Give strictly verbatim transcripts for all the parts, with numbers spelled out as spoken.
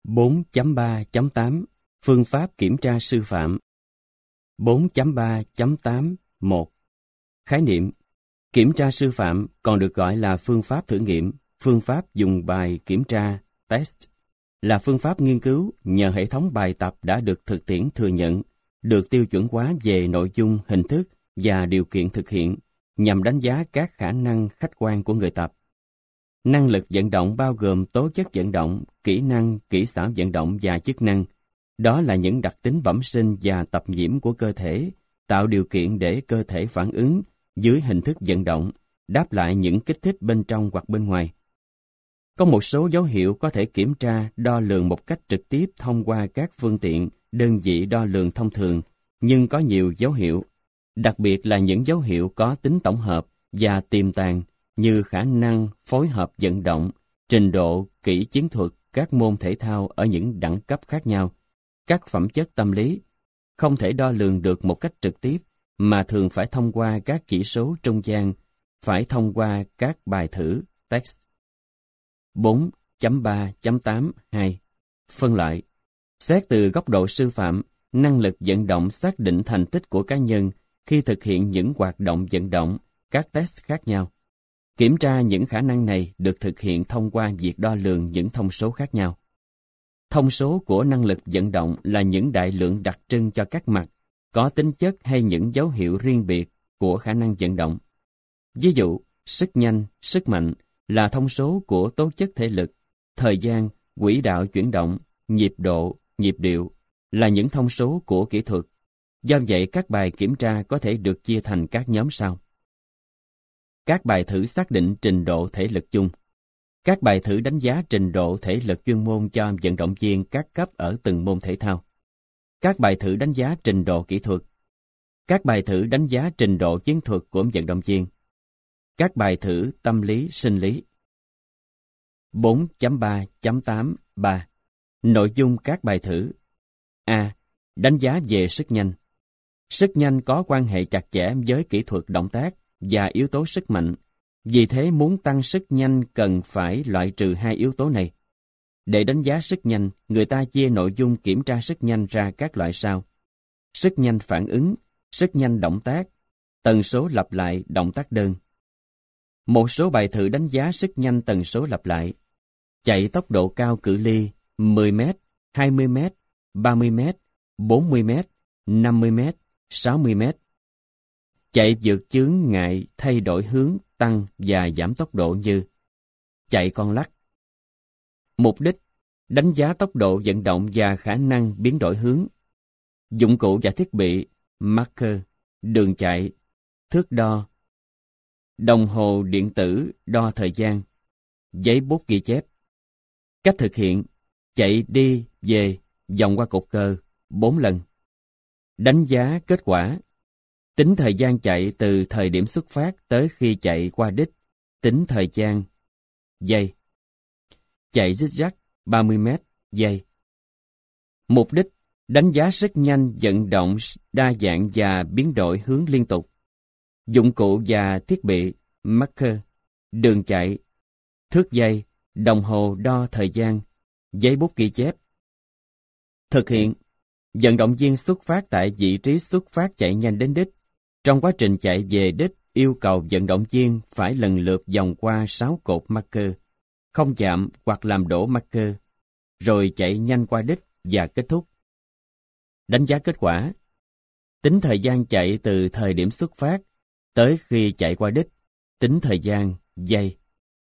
bốn chấm ba chấm tám Phương pháp kiểm tra sư phạm. bốn chấm ba chấm tám một Khái niệm. Kiểm tra sư phạm còn được gọi là phương pháp thử nghiệm, phương pháp dùng bài kiểm tra, test, là phương pháp nghiên cứu nhờ hệ thống bài tập đã được thực tiễn thừa nhận, được tiêu chuẩn hóa về nội dung, hình thức và điều kiện thực hiện, nhằm đánh giá các khả năng khách quan của người tập. Năng lực vận động bao gồm tố chất vận động, kỹ năng, kỹ xảo vận động và chức năng. Đó là những đặc tính bẩm sinh và tập nhiễm của cơ thể, tạo điều kiện để cơ thể phản ứng dưới hình thức vận động, đáp lại những kích thích bên trong hoặc bên ngoài. Có một số dấu hiệu có thể kiểm tra, đo lường một cách trực tiếp thông qua các phương tiện, đơn vị đo lường thông thường, nhưng có nhiều dấu hiệu, đặc biệt là những dấu hiệu có tính tổng hợp và tiềm tàng như khả năng phối hợp vận động, trình độ, kỹ chiến thuật các môn thể thao ở những đẳng cấp khác nhau, các phẩm chất tâm lý, không thể đo lường được một cách trực tiếp, mà thường phải thông qua các chỉ số trung gian, phải thông qua các bài thử, test. bốn chấm ba chấm tám hai Phân loại. Xét từ góc độ sư phạm, năng lực vận động xác định thành tích của cá nhân khi thực hiện những hoạt động vận động, các test khác nhau. Kiểm tra những khả năng này được thực hiện thông qua việc đo lường những thông số khác nhau. Thông số của năng lực vận động là những đại lượng đặc trưng cho các mặt, có tính chất hay những dấu hiệu riêng biệt của khả năng vận động. Ví dụ, sức nhanh, sức mạnh là thông số của tố chất thể lực, thời gian, quỹ đạo chuyển động, nhịp độ, nhịp điệu là những thông số của kỹ thuật. Do vậy, các bài kiểm tra có thể được chia thành các nhóm sau. Các bài thử xác định trình độ thể lực chung. Các bài thử đánh giá trình độ thể lực chuyên môn cho vận động viên các cấp ở từng môn thể thao. Các bài thử đánh giá trình độ kỹ thuật. Các bài thử đánh giá trình độ chiến thuật của vận động viên. Các bài thử tâm lý sinh lý. bốn chấm ba chấm tám ba Nội dung các bài thử. A. Đánh giá về sức nhanh. Sức nhanh có quan hệ chặt chẽ với kỹ thuật động tác và yếu tố sức mạnh. Vì thế muốn tăng sức nhanh cần phải loại trừ hai yếu tố này. Để đánh giá sức nhanh, người ta chia nội dung kiểm tra sức nhanh ra các loại sau. Sức nhanh phản ứng, sức nhanh động tác, tần số lặp lại động tác đơn. Một số bài thử đánh giá sức nhanh tần số lặp lại. Chạy tốc độ cao cự ly mười mét, hai mươi mét, ba mươi mét, bốn mươi mét, năm mươi mét, sáu mươi mét. Chạy vượt chướng ngại thay đổi hướng, tăng và giảm tốc độ như chạy con lắc. Mục đích: đánh giá tốc độ vận động và khả năng biến đổi hướng. Dụng cụ và thiết bị: marker, đường chạy, thước đo, đồng hồ điện tử đo thời gian, giấy bút ghi chép. Cách thực hiện: chạy đi về vòng qua cột cờ bốn lần. Đánh giá kết quả: tính thời gian chạy từ thời điểm xuất phát tới khi chạy qua đích, tính thời gian giây. Chạy zigzag ba mươi mét giây. Mục đích: đánh giá sức nhanh vận động đa dạng và biến đổi hướng liên tục. Dụng cụ và thiết bị: marker, đường chạy, thước giây, đồng hồ đo thời gian, giấy bút ghi chép. Thực hiện: vận động viên xuất phát tại vị trí xuất phát chạy nhanh đến đích. Trong quá trình chạy về đích, yêu cầu vận động viên phải lần lượt vòng qua sáu cột marker, không chạm hoặc làm đổ marker, rồi chạy nhanh qua đích và kết thúc. Đánh giá kết quả: tính thời gian chạy từ thời điểm xuất phát tới khi chạy qua đích, tính thời gian giây.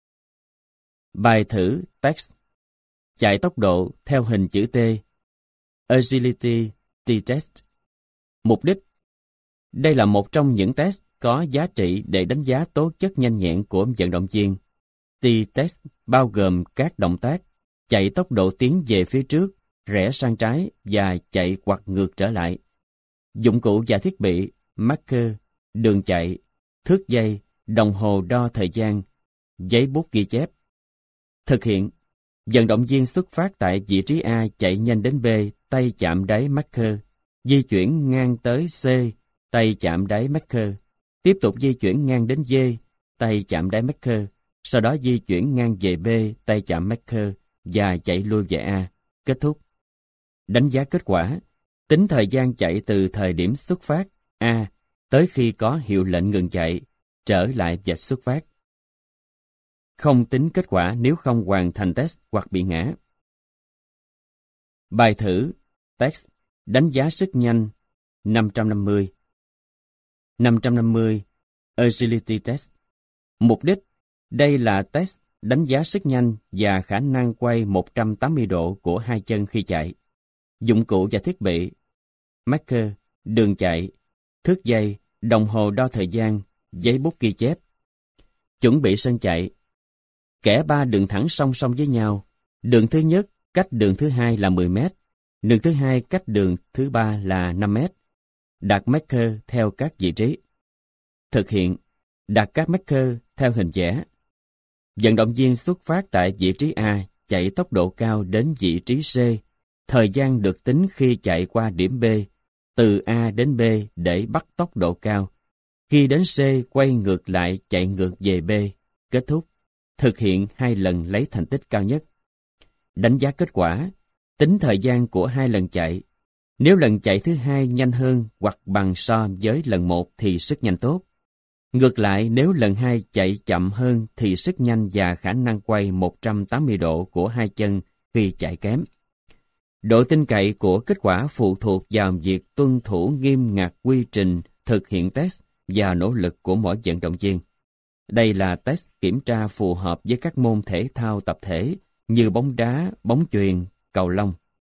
Bài thử test: chạy tốc độ theo hình chữ T, Agility T-test. Mục đích: đây là một trong những test có giá trị để đánh giá tố chất nhanh nhẹn của vận động viên. T-test bao gồm các động tác chạy tốc độ tiến về phía trước, rẽ sang trái và chạy hoặc ngược trở lại. Dụng cụ và thiết bị: marker, đường chạy, thước giây, đồng hồ đo thời gian, giấy bút ghi chép. Thực hiện: vận động viên xuất phát tại vị trí A chạy nhanh đến B, tay chạm đáy marker, di chuyển ngang tới C, tay chạm đáy marker, tiếp tục di chuyển ngang đến D, tay chạm đáy marker, sau đó di chuyển ngang về B, tay chạm marker và chạy lui về A. kết thúc. Đánh giá kết quả, tính thời gian chạy từ thời điểm xuất phát A tới khi có hiệu lệnh ngừng chạy, trở lại vạch xuất phát. Không tính kết quả nếu không hoàn thành test hoặc bị ngã. Bài thử test đánh giá sức nhanh năm trăm năm mươi. năm trăm năm mươi Agility Test. Mục đích, đây là test đánh giá sức nhanh và khả năng quay một trăm tám mươi độ của hai chân khi chạy. Dụng cụ và thiết bị: marker, đường chạy, thước dây, đồng hồ đo thời gian, giấy bút ghi chép. Chuẩn bị sân chạy. Kẻ ba đường thẳng song song với nhau. Đường thứ nhất cách đường thứ hai là mười mét. Đường thứ hai cách đường thứ ba là năm mét. Đặt marker theo các vị trí. Thực hiện. Đặt các marker theo hình vẽ. Vận động viên xuất phát tại vị trí A chạy tốc độ cao đến vị trí C. Thời gian được tính khi chạy qua điểm B, từ A đến B để bắt tốc độ cao. Khi đến C, quay ngược lại chạy ngược về B. Kết thúc. Thực hiện hai lần lấy thành tích cao nhất. Đánh giá kết quả. Tính thời gian của hai lần chạy. Nếu lần chạy thứ hai nhanh hơn hoặc bằng so với lần một thì sức nhanh tốt. Ngược lại, nếu lần hai chạy chậm hơn thì sức nhanh và khả năng quay một trăm tám mươi độ của hai chân khi chạy kém. Độ tin cậy của kết quả phụ thuộc vào việc tuân thủ nghiêm ngặt quy trình thực hiện test và nỗ lực của mỗi vận động viên. Đây là test kiểm tra phù hợp với các môn thể thao tập thể như bóng đá, bóng chuyền, cầu lông.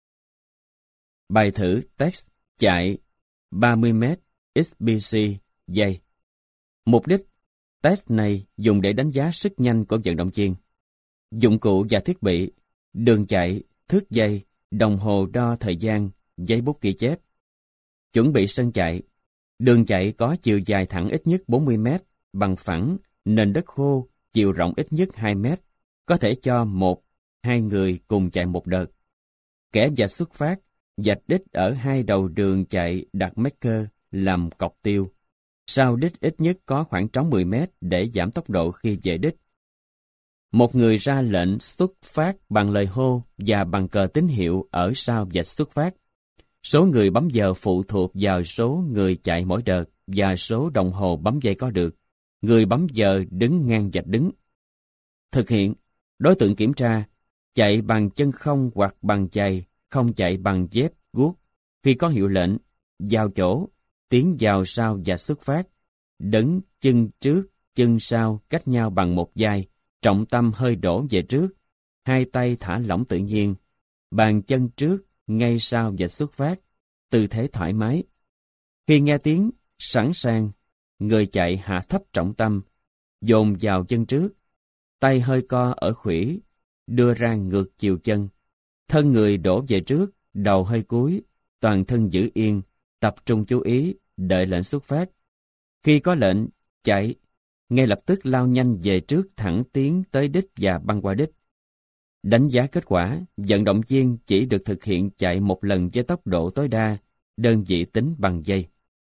Bài thử test chạy ba mươi mét ích bê xê giây. Mục đích, test này dùng để đánh giá sức nhanh của vận động viên. Dụng cụ và thiết bị: đường chạy, thước dây, đồng hồ đo thời gian, giấy bút ghi chép. Chuẩn bị sân chạy. Đường chạy có chiều dài thẳng ít nhất bốn mươi mét, bằng phẳng, nền đất khô, chiều rộng ít nhất hai mét, có thể cho một, hai người cùng chạy một đợt. Kẻ vạch xuất phát, vạch đích ở hai đầu đường chạy đặt marker làm cọc tiêu. Sau đích ít nhất có khoảng trống mười mét để giảm tốc độ khi về đích. Một người ra lệnh xuất phát bằng lời hô và bằng cờ tín hiệu ở sau vạch xuất phát. Số người bấm giờ phụ thuộc vào số người chạy mỗi đợt và số đồng hồ bấm dây có được. Người bấm giờ đứng ngang vạch đứng. Thực hiện. Đối tượng kiểm tra: chạy bằng chân không hoặc bằng giày, không chạy bằng dép, guốc. Khi có hiệu lệnh, vào chỗ, tiến vào sau và xuất phát. Đấng chân trước, chân sau cách nhau bằng một vai, trọng tâm hơi đổ về trước, hai tay thả lỏng tự nhiên, bàn chân trước, ngay sau và xuất phát, tư thế thoải mái. Khi nghe tiếng sẵn sàng, người chạy hạ thấp trọng tâm, dồn vào chân trước, tay hơi co ở khuỷu, đưa ra ngược chiều chân, thân người đổ về trước, đầu hơi cúi, toàn thân giữ yên, tập trung chú ý, đợi lệnh xuất phát. Khi có lệnh chạy, ngay lập tức lao nhanh về trước thẳng tiến tới đích và băng qua đích. Đánh giá kết quả, vận động viên chỉ được thực hiện chạy một lần với tốc độ tối đa, đơn vị tính bằng giây.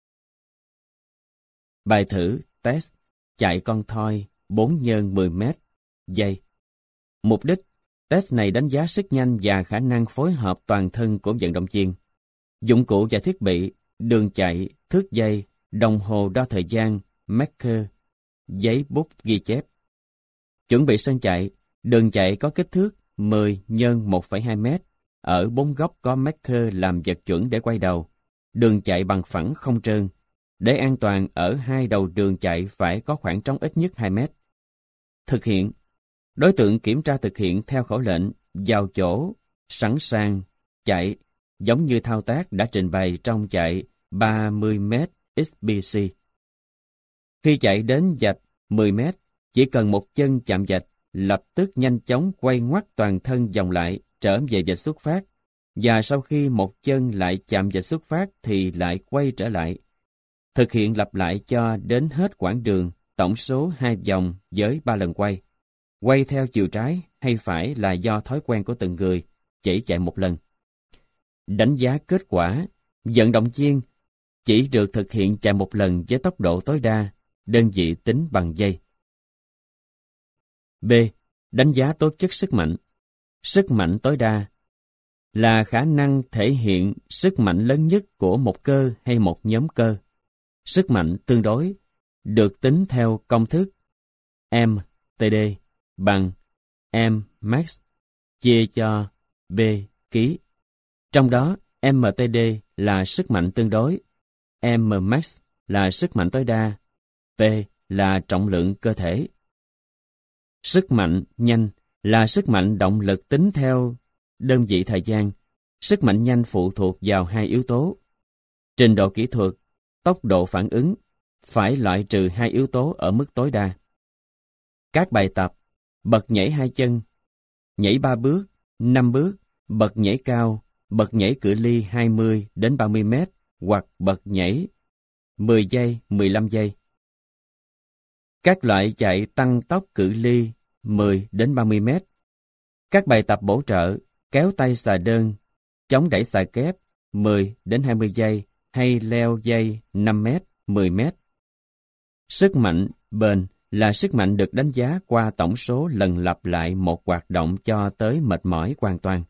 Bài thử test chạy con thoi bốn nhân mười mét giây. Mục đích, test này đánh giá sức nhanh và khả năng phối hợp toàn thân của vận động viên. Dụng cụ và thiết bị: đường chạy, thước dây, đồng hồ đo thời gian, marker, giấy bút ghi chép. Chuẩn bị sân chạy. Đường chạy có kích thước mười nhân một phẩy hai mét. Ở bốn góc có marker làm vật chuẩn để quay đầu. Đường chạy bằng phẳng không trơn. Để an toàn, ở hai đầu đường chạy phải có khoảng trống ít nhất hai mét. Thực hiện. Đối tượng kiểm tra thực hiện theo khẩu lệnh vào chỗ, sẵn sàng, chạy, giống như thao tác đã trình bày trong chạy ba mươi mét ích bê xê. Khi chạy đến vạch mười mét, chỉ cần một chân chạm vạch, lập tức nhanh chóng quay ngoắt toàn thân vòng lại, trở về vạch xuất phát, và sau khi một chân lại chạm vạch xuất phát thì lại quay trở lại. Thực hiện lặp lại cho đến hết quãng đường, tổng số hai vòng với ba lần quay. Quay theo chiều trái hay phải là do thói quen của từng người, chỉ chạy một lần. Đánh giá kết quả, vận động viên chỉ được thực hiện chạy một lần với tốc độ tối đa, đơn vị tính bằng giây. B. Đánh giá tố chất sức mạnh. Sức mạnh tối đa. là khả năng thể hiện sức mạnh lớn nhất của một cơ hay một nhóm cơ. Sức mạnh tương đối được tính theo công thức M T D bằng M max chia cho B ký. Trong đó, M T D là sức mạnh tương đối, M max là sức mạnh tối đa, P là trọng lượng cơ thể. Sức mạnh nhanh là sức mạnh động lực tính theo đơn vị thời gian. Sức mạnh nhanh phụ thuộc vào hai yếu tố: trình độ kỹ thuật, tốc độ phản ứng, phải loại trừ hai yếu tố ở mức tối đa. Các bài tập: bật nhảy hai chân, nhảy ba bước, năm bước, bật nhảy cao, bật nhảy cự ly hai mươi đến ba mươi mét hoặc bật nhảy mười giây, mười lăm giây. Các loại chạy tăng tốc cự ly mười đến ba mươi mét. Các bài tập bổ trợ: kéo tay xà đơn, chống đẩy xà kép mười đến hai mươi giây hay leo dây năm mét, mười mét. Sức mạnh bền là sức mạnh được đánh giá qua tổng số lần lặp lại một hoạt động cho tới mệt mỏi hoàn toàn.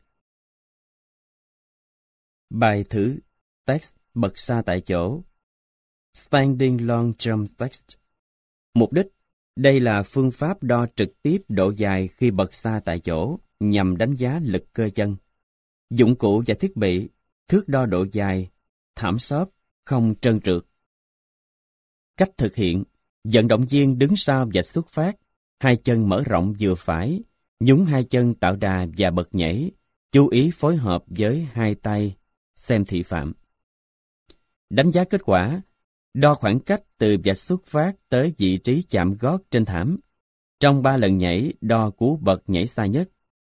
Bài thử text bật xa tại chỗ. Standing long jump text. Mục đích: đây là phương pháp đo trực tiếp độ dài khi bật xa tại chỗ nhằm đánh giá lực cơ chân. Dụng cụ và thiết bị: thước đo độ dài, thảm xốp, không trơn trượt. Cách thực hiện: vận động viên đứng sau vạch xuất phát, hai chân mở rộng vừa phải, nhún hai chân tạo đà và bật nhảy, chú ý phối hợp với hai tay, xem thị phạm. Đánh giá kết quả: đo khoảng cách từ vạch xuất phát tới vị trí chạm gót trên thảm. Trong ba lần nhảy, đo cú bật nhảy xa nhất.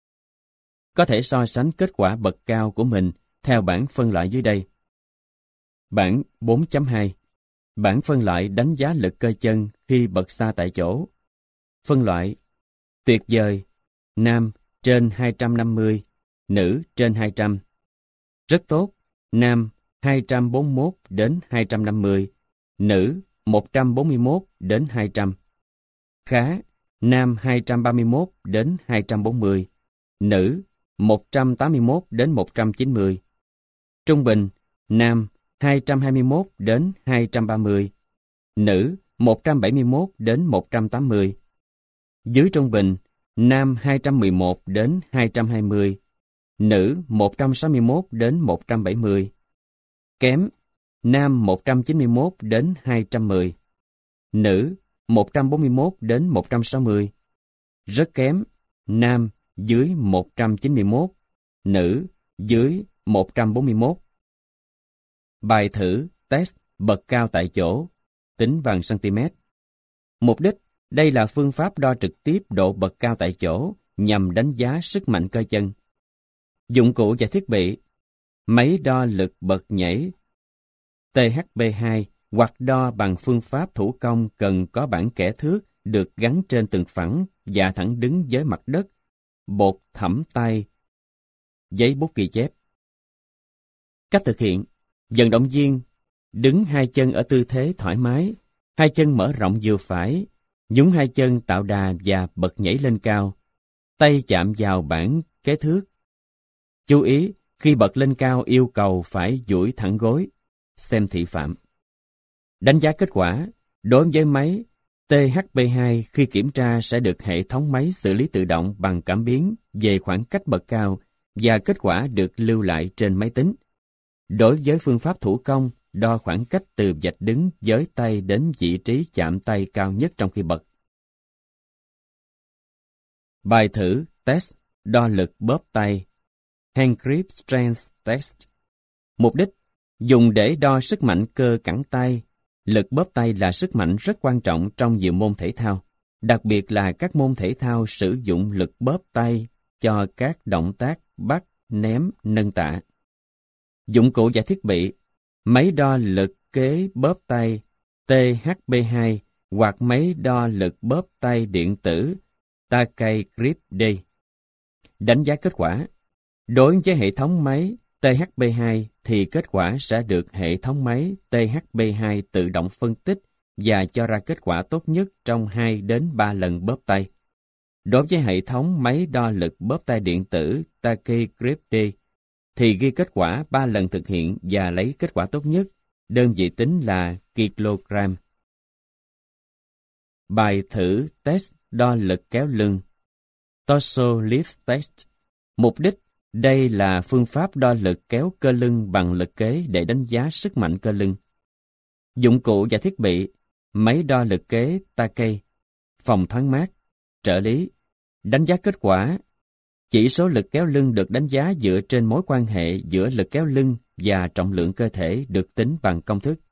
Có thể so sánh kết quả bật cao của mình theo bảng phân loại dưới đây. Bảng bốn chấm hai. Bảng phân loại đánh giá lực cơ chân khi bật xa tại chỗ. Phân loại: tuyệt vời, nam trên hai trăm năm mươi, nữ trên hai trăm. Rất tốt, nam hai trăm bốn mươi mốt đến hai trăm năm mươi, nữ một trăm bốn mươi mốt đến hai trăm. Khá, nam hai trăm ba mươi mốt đến hai trăm bốn mươi, nữ một trăm tám mươi mốt đến một trăm chín mươi. Trung bình, nam hai trăm hai mươi mốt đến hai trăm ba mươi, nữ một trăm bảy mươi mốt đến một trăm tám mươi. Dưới trung bình, nam hai trăm mười một đến hai trăm hai mươi, nữ một trăm sáu mươi mốt đến một trăm bảy mươi. Kém, nam một trăm chín mươi mốt đến hai trăm mười, nữ một trăm bốn mươi mốt đến một trăm sáu mươi. Rất kém, nam dưới một trăm chín mươi mốt, nữ dưới một trăm bốn mươi mốt. Bài thử test bật cao tại chỗ, tính bằng cm. Mục đích: đây là phương pháp đo trực tiếp độ bật cao tại chỗ nhằm đánh giá sức mạnh cơ chân. Dụng cụ và thiết bị: máy đo lực bật nhảy T H B hai hoặc đo bằng phương pháp thủ công cần có bảng kẻ thước được gắn trên từng phẳng và thẳng đứng với mặt đất, bột thẩm tay, giấy bút ghi chép. Cách thực hiện: vận động viên đứng hai chân ở tư thế thoải mái, hai chân mở rộng vừa phải, nhún hai chân tạo đà và bật nhảy lên cao, tay chạm vào bảng kế thước. Chú ý, khi bật lên cao yêu cầu phải duỗi thẳng gối, xem thị phạm. Đánh giá kết quả: đối với máy T H B hai khi kiểm tra sẽ được hệ thống máy xử lý tự động bằng cảm biến về khoảng cách bật cao và kết quả được lưu lại trên máy tính. Đối với phương pháp thủ công, đo khoảng cách từ vạch đứng với tay đến vị trí chạm tay cao nhất trong khi bật. Bài thử test đo lực bóp tay Hand grip strength test. Mục đích: dùng để đo sức mạnh cơ cẳng tay. Lực bóp tay là sức mạnh rất quan trọng trong nhiều môn thể thao, đặc biệt là các môn thể thao sử dụng lực bóp tay cho các động tác bắt, ném, nâng tạ. Dụng cụ và thiết bị: máy đo lực kế bóp tay T H B hai hoặc máy đo lực bóp tay điện tử Takai Grip D. Đánh giá kết quả: đối với hệ thống máy T H B hai thì kết quả sẽ được hệ thống máy T H B hai tự động phân tích và cho ra kết quả tốt nhất trong hai đến ba lần bóp tay. Đối với hệ thống máy đo lực bóp tay điện tử Takai Grip D thì ghi kết quả ba lần thực hiện và lấy kết quả tốt nhất, đơn vị tính là kg. Bài thử test đo lực kéo lưng. Torso lift test. Mục đích, đây là phương pháp đo lực kéo cơ lưng bằng lực kế để đánh giá sức mạnh cơ lưng. Dụng cụ và thiết bị: máy đo lực kế Takei, phòng thoáng mát, trợ lý, đánh giá kết quả. Chỉ số lực kéo lưng được đánh giá dựa trên mối quan hệ giữa lực kéo lưng và trọng lượng cơ thể được tính bằng công thức.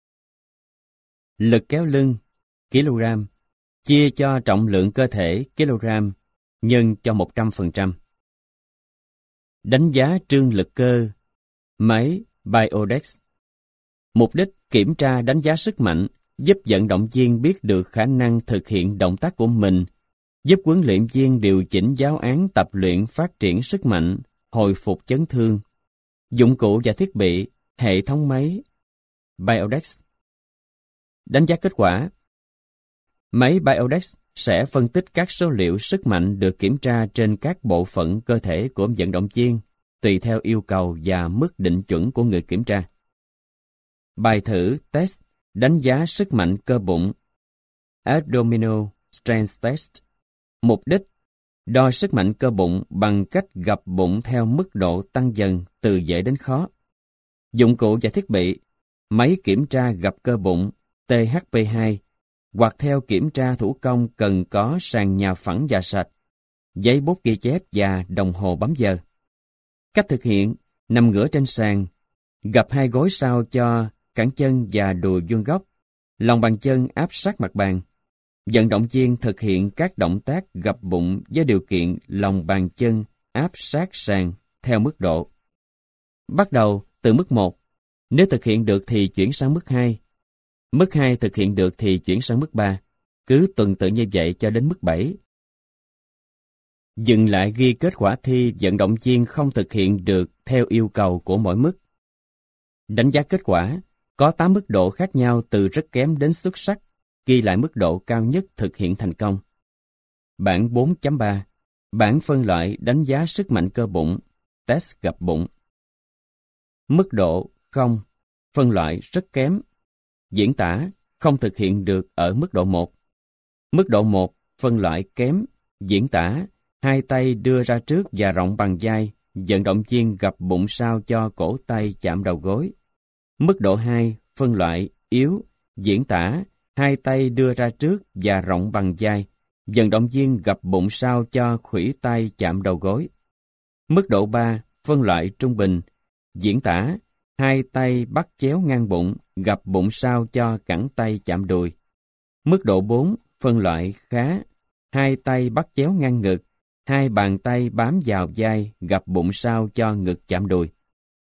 Lực kéo lưng kg chia cho trọng lượng cơ thể kg nhân cho một trăm phần trăm. Đánh giá trương lực cơ máy Biodex. Mục đích kiểm tra đánh giá sức mạnh, giúp vận động viên biết được khả năng thực hiện động tác của mình, giúp huấn luyện viên điều chỉnh giáo án tập luyện phát triển sức mạnh, hồi phục chấn thương. Dụng cụ và thiết bị: hệ thống máy Biodex. Đánh giá kết quả. Máy Biodex sẽ phân tích các số liệu sức mạnh được kiểm tra trên các bộ phận cơ thể của vận động viên, tùy theo yêu cầu và mức định chuẩn của người kiểm tra. Bài thử test đánh giá sức mạnh cơ bụng Abdominal Strength Test. Mục đích, đo sức mạnh cơ bụng bằng cách gập bụng theo mức độ tăng dần từ dễ đến khó. Dụng cụ và thiết bị: máy kiểm tra gập cơ bụng T H P hai, hoặc theo kiểm tra thủ công cần có sàn nhà phẳng và sạch, giấy bút ghi chép và đồng hồ bấm giờ. Cách thực hiện: nằm ngửa trên sàn, gập hai gối sao cho cẳng chân và đùi vuông góc, lòng bàn chân áp sát mặt bàn. Vận động viên thực hiện các động tác gập bụng với điều kiện lòng bàn chân áp sát sàn theo mức độ. Bắt đầu từ mức một, nếu thực hiện được thì chuyển sang mức hai. Mức hai thực hiện được thì chuyển sang mức ba, cứ tuần tự như vậy cho đến mức bảy. Dừng lại ghi kết quả thi vận động viên không thực hiện được theo yêu cầu của mỗi mức. Đánh giá kết quả, có tám mức độ khác nhau từ rất kém đến xuất sắc, ghi lại mức độ cao nhất thực hiện thành công. Bảng bốn chấm ba, bảng phân loại đánh giá sức mạnh cơ bụng, test gập bụng. Mức độ không, phân loại rất kém. Diễn tả, không thực hiện được ở mức độ một. Mức độ một, phân loại kém. Diễn tả, hai tay đưa ra trước và rộng bằng vai, vận động viên gập bụng sao cho cổ tay chạm đầu gối. Mức độ hai, phân loại yếu. Diễn tả, hai tay đưa ra trước và rộng bằng vai, vận động viên gập bụng sao cho khuỷu tay chạm đầu gối. Mức độ ba, phân loại trung bình. Diễn tả, hai tay bắt chéo ngang bụng, gập bụng sao cho cẳng tay chạm đùi. Mức độ bốn, phân loại khá. Hai tay bắt chéo ngang ngực, hai bàn tay bám vào vai, gập bụng sao cho ngực chạm đùi.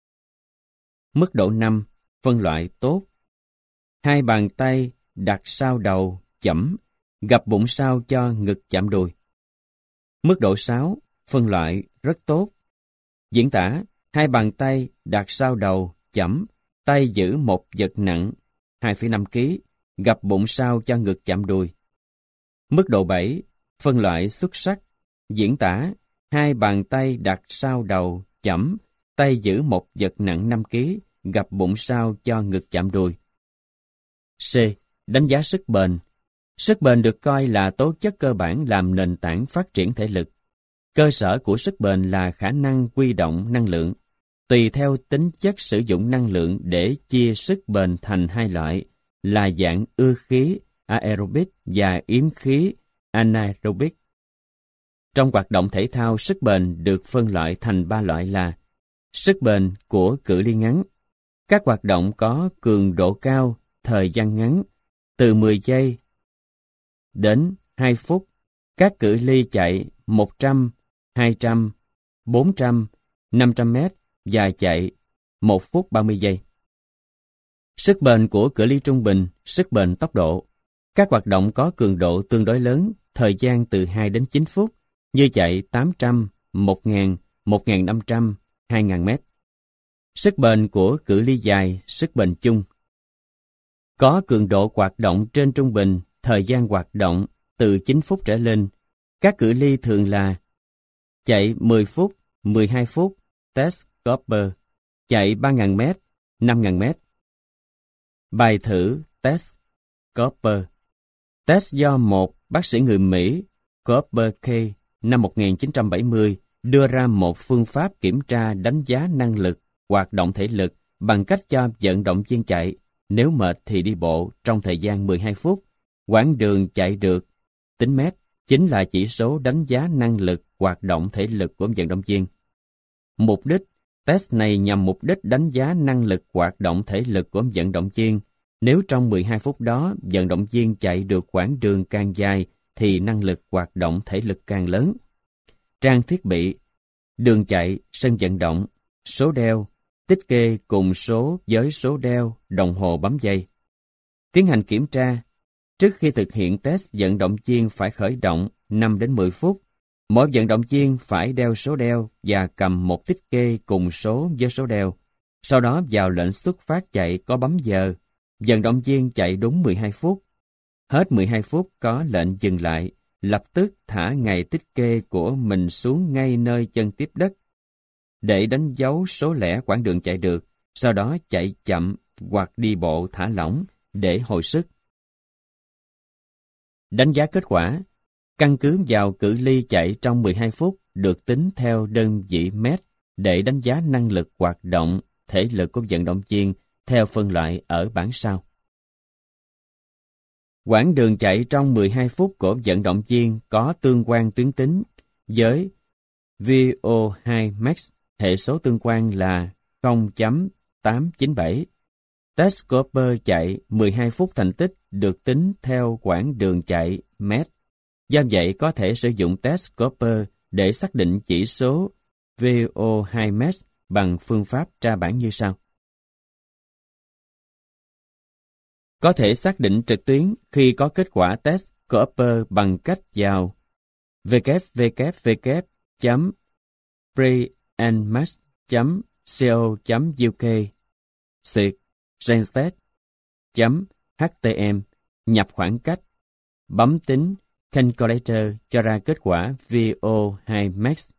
Mức độ năm, phân loại tốt. Hai bàn tay đặt sau đầu, chẩm, gập bụng sao cho ngực chạm đùi. Mức độ sáu, phân loại rất tốt. Diễn tả, hai bàn tay đặt sau đầu, chẩm, tay giữ một vật nặng, hai phẩy năm ki lô gam, gập bụng sao cho ngực chạm đùi. Mức độ bảy, phân loại xuất sắc. Diễn tả, hai bàn tay đặt sau đầu, chẩm, tay giữ một vật nặng năm ki lô gam, gập bụng sao cho ngực chạm đùi. C. Đánh giá sức bền. Sức bền được coi là tố chất cơ bản làm nền tảng phát triển thể lực. Cơ sở của sức bền là khả năng huy động năng lượng. Tùy theo tính chất sử dụng năng lượng để chia sức bền thành hai loại là dạng ưa khí aerobic và yếm khí anaerobic. Trong hoạt động thể thao, sức bền được phân loại thành ba loại là sức bền của cự ly ngắn. Các hoạt động có cường độ cao, thời gian ngắn, từ mười giây đến hai phút. Các cự ly chạy một trăm, hai trăm, bốn trăm, năm trăm mét và chạy một phút ba mươi giây. Sức bền của cự ly trung bình, sức bền tốc độ. Các hoạt động có cường độ tương đối lớn, thời gian từ hai đến chín phút, như chạy tám trăm, một nghìn, một nghìn năm trăm, hai nghìn mét. Sức bền của cự ly dài, sức bền chung. Có cường độ hoạt động trên trung bình, thời gian hoạt động từ chín phút trở lên. Các cự ly thường là chạy mười phút, mười hai phút, test Cooper, chạy ba nghìn mét, năm nghìn mét. Bài thử test Cooper. Test do một bác sĩ người Mỹ, Cooper K, năm một nghìn chín trăm bảy mươi, đưa ra một phương pháp kiểm tra đánh giá năng lực, hoạt động thể lực bằng cách cho vận động viên chạy, nếu mệt thì đi bộ trong thời gian mười hai phút. Quãng đường chạy được, tính mét, chính là chỉ số đánh giá năng lực, hoạt động thể lực của vận động viên. Mục đích, test này nhằm mục đích đánh giá năng lực hoạt động thể lực của vận động viên. Nếu trong mười hai phút đó, vận động viên chạy được quãng đường càng dài, thì năng lực hoạt động thể lực càng lớn. Trang thiết bị, đường chạy, sân vận động, số đeo, tích kê cùng số với số đeo, đồng hồ bấm dây. Tiến hành kiểm tra. Trước khi thực hiện test, vận động viên phải khởi động năm đến mười phút. Mỗi vận động viên phải đeo số đeo và cầm một tích kê cùng số với số đeo. Sau đó vào lệnh xuất phát chạy có bấm giờ. Vận động viên chạy đúng mười hai phút. Hết mười hai phút có lệnh dừng lại, lập tức thả ngày tích kê của mình xuống ngay nơi chân tiếp đất để đánh dấu số lẻ quãng đường chạy được, sau đó chạy chậm hoặc đi bộ thả lỏng để hồi sức. Đánh giá kết quả. Căn cứ vào cự ly chạy trong mười hai phút được tính theo đơn vị mét để đánh giá năng lực hoạt động, thể lực của vận động viên theo phân loại ở bảng sau. Quãng đường chạy trong mười hai phút của vận động viên có tương quan tuyến tính với vê o hai max, hệ số tương quan là không phẩy tám chín bảy. Test Cooper chạy mười hai phút thành tích được tính theo quãng đường chạy mét. Do vậy có thể sử dụng test Cooper để xác định chỉ số vê o hai max bằng phương pháp tra bảng như sau. Có thể xác định trực tuyến khi có kết quả test Cooper bằng cách vào w w w chấm brainmax chấm co chấm u k xịt Randstad chấm h t m, nhập khoảng cách, bấm tính Calculator cho ra kết quả vê o hai max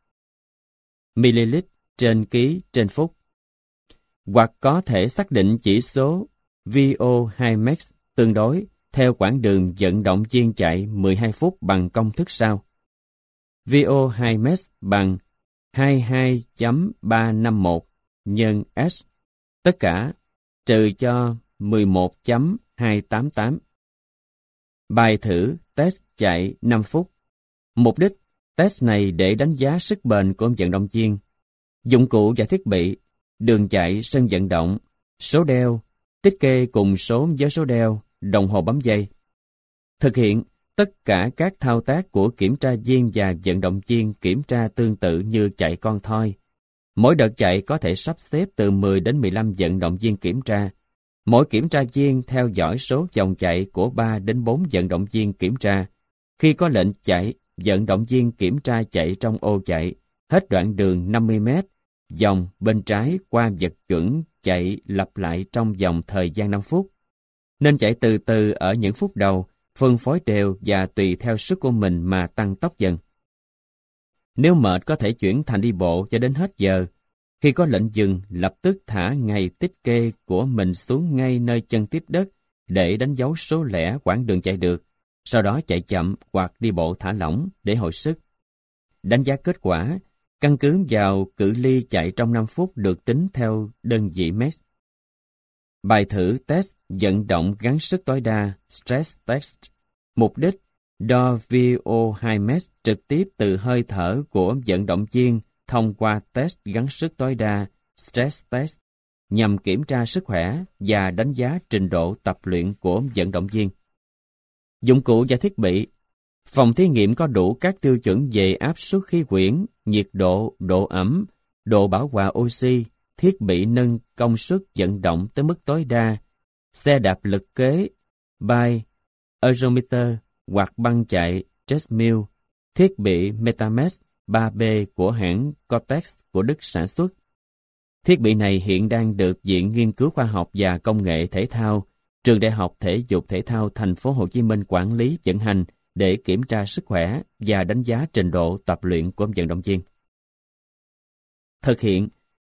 ml trên ký trên phút. Hoặc có thể xác định chỉ số vê o hai max tương đối theo quãng đường vận động viên chạy mười hai phút bằng công thức sau. vê o hai max bằng hai mươi hai phẩy ba trăm năm mươi mốt nhân S, tất cả trừ cho mười một phẩy hai trăm tám mươi tám. Bài thử test chạy năm phút. Mục đích test này để đánh giá sức bền của vận động viên. Dụng cụ và thiết bị, đường chạy, sân vận động, số đeo, tích kê cùng số với số đeo, đồng hồ bấm dây. Thực hiện tất cả các thao tác của kiểm tra viên và vận động viên kiểm tra tương tự như chạy con thoi. Mỗi đợt chạy có thể sắp xếp từ mười đến mười lăm vận động viên kiểm tra. Mỗi kiểm tra viên theo dõi số vòng chạy của ba đến bốn vận động viên kiểm tra. Khi có lệnh chạy, vận động viên kiểm tra chạy trong ô chạy, hết đoạn đường năm mươi mét, vòng bên trái qua vật chuẩn chạy lặp lại trong vòng thời gian năm phút. Nên chạy từ từ ở những phút đầu, phân phối đều và tùy theo sức của mình mà tăng tốc dần. Nếu mệt có thể chuyển thành đi bộ cho đến hết giờ. Khi có lệnh dừng, lập tức thả ngày tích kê của mình xuống ngay nơi chân tiếp đất để đánh dấu số lẻ quãng đường chạy được, sau đó chạy chậm hoặc đi bộ thả lỏng để hồi sức. Đánh giá kết quả, căn cứ vào cự ly chạy trong năm phút được tính theo đơn vị mét. Bài thử test vận động gắng sức tối đa stress test. Mục đích đo vê o hai max trực tiếp từ hơi thở của vận động viên thông qua test gắng sức tối đa stress test nhằm kiểm tra sức khỏe và đánh giá trình độ tập luyện của vận động viên. Dụng cụ và thiết bị. Phòng thí nghiệm có đủ các tiêu chuẩn về áp suất khí quyển, nhiệt độ, độ ẩm, độ bảo hòa oxy, thiết bị nâng công suất vận động tới mức tối đa, xe đạp lực kế, bay, ergometer hoặc băng chạy, treadmill, thiết bị Metamax ba B của hãng Cortex của Đức sản xuất. Thiết bị này hiện đang được Viện Nghiên cứu Khoa học và Công nghệ Thể thao, Trường Đại học Thể dục Thể thao Thành phố Hồ Chí Minh quản lý vận hành để kiểm tra sức khỏe và đánh giá trình độ tập luyện của vận động viên. Thực hiện,